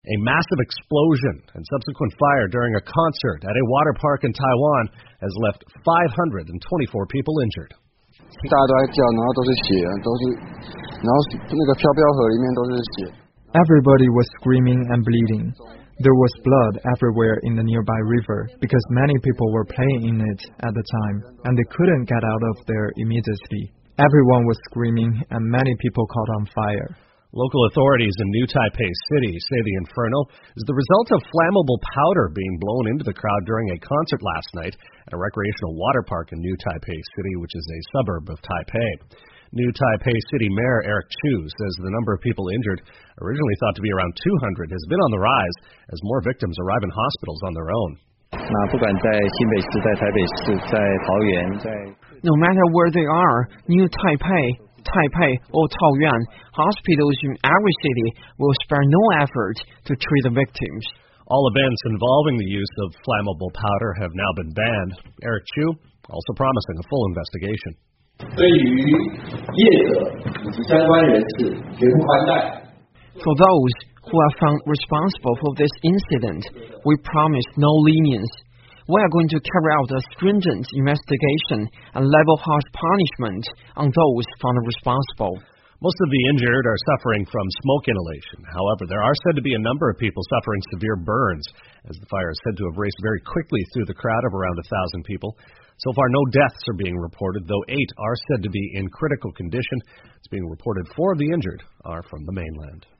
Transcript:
A massive explosion and subsequent fire during a concert at a water park in Taiwan has left 524 people injured. 大家都在叫，然后都是血，然后那个飘飘河里面都是血。 Everybody was screaming and bleeding. There was blood everywhere in the nearby river because many people were playing in it at the time, and they couldn't get out of there immediately. Everyone was screaming, and many people caught on fire. Local authorities in New Taipei City say the inferno is the result of flammable powder being blown into the crowd during a concert last night at a recreational water park in New Taipei City, which is a suburb of Taipei. New Taipei City Mayor Eric Chu says the number of people injured, originally thought to be around 200, has been on the rise as more victims arrive in hospitals on their own. No matter where they are, New Taipei, or Taoyuan, hospitals in every city will spare no effort to treat the victims. All events involving the use of flammable powder have now been banned. Eric Chu also promising a full investigation. For those who are found responsible for this incident, we promise no lenience. We are going to carry out a stringent investigation and level harsh punishment on those found responsible. Most of the injured are suffering from smoke inhalation. However, there are said to be a number of people suffering severe burns, as the fire is said to have raced very quickly through the crowd of around 1,000 people. So far, no deaths are being reported, though 8 are said to be in critical condition. It's being reported 4 of the injured are from the mainland.